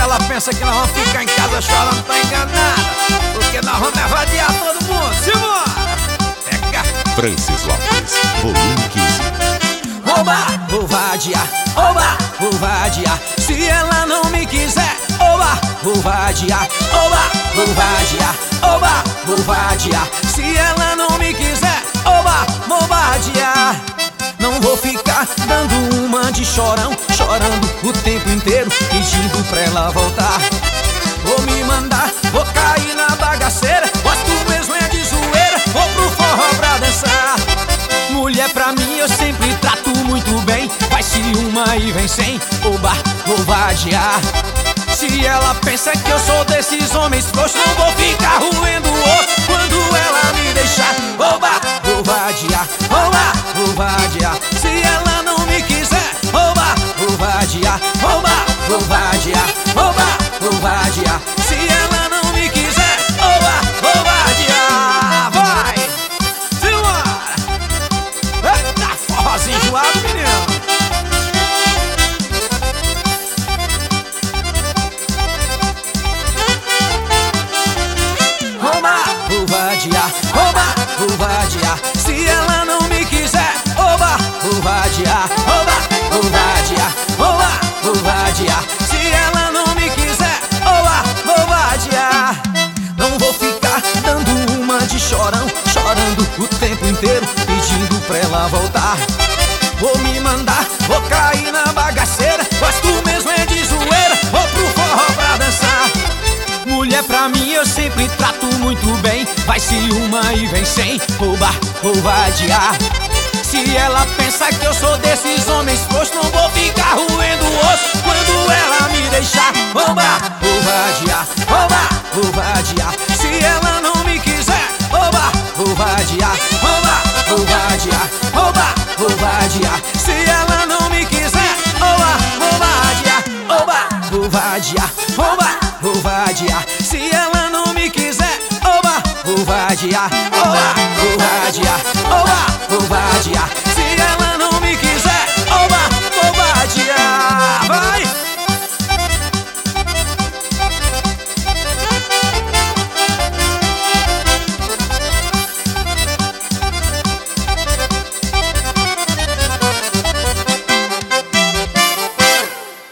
ela pensa que nós vamos ficar em casa chorando, tá enganada, porque nós vamos evadiar todo mundo. Simbora! Pega! Francis Lopes, volume 15. Oba, vou vadiar, oba, vou vadiar. Se ela não me quiser, oba, vou vadiar, oba, vou vadiar, oba, vou vadiar. Se ela não me quiser, oba, vou vadiar. Não vou ficar dando uma de chorão, chorando o tempo inteiro, pedindo pra ela voltar. Vou me mandar, vou cair na bagaceira, gosto mesmo é de zoeira, vou pro forró pra dançar. Mulher pra mim eu sempre trato muito bem, vai-se uma e vem sem, oba, vou vadiar. Se ela pensa que eu sou desses homens frouxos, não vou ficar roendo o osso quando ela me deixar. Oba, vou vadiar, oba, vou vadiar. Se ela não me quiser, oba, vou vadiar, oba, vou vadiar, oba, vou vadiar. Se ela não me quiser, oba, vou vadiar. Vai! Simbora! Eita, forrozinho enjoado, menino! Vou vadiar, oba, vou vadiar. Se ela não me quiser, oba, vou vadiar, oba, vou vadiar, oba, vou vadiar. Se ela não me quiser, oba, vou vadiar. Não vou ficar dando uma de chorão, chorando o tempo inteiro, pedindo pra ela voltar. Vou me mandar, vou cair na bagaceira, gosto mesmo é de zoeira, vou pro forró pra dançar. Mulher pra mim eu sempre trato muito bem, vai-se uma e vem sem, oba, vou vadiar. Se ela pensa que eu sou desses homens frouxos, não vou ficar roendo o osso quando ela me deixar. Oba, vou vadiar, oba, vou vadiar. Se ela não me quiser, oba, vou vadiar, oba, vou vadiar, oba, vou vadiar. Se ela não me quiser, oba, vou vadiar, oba, vou vadiar, oba, vou vadiar. Se ela não me quiser, oba, vou vadiar, oba, vou vadiar, oba, vou vadiar. Se ela não me quiser, oba, vou vadiar. Vai!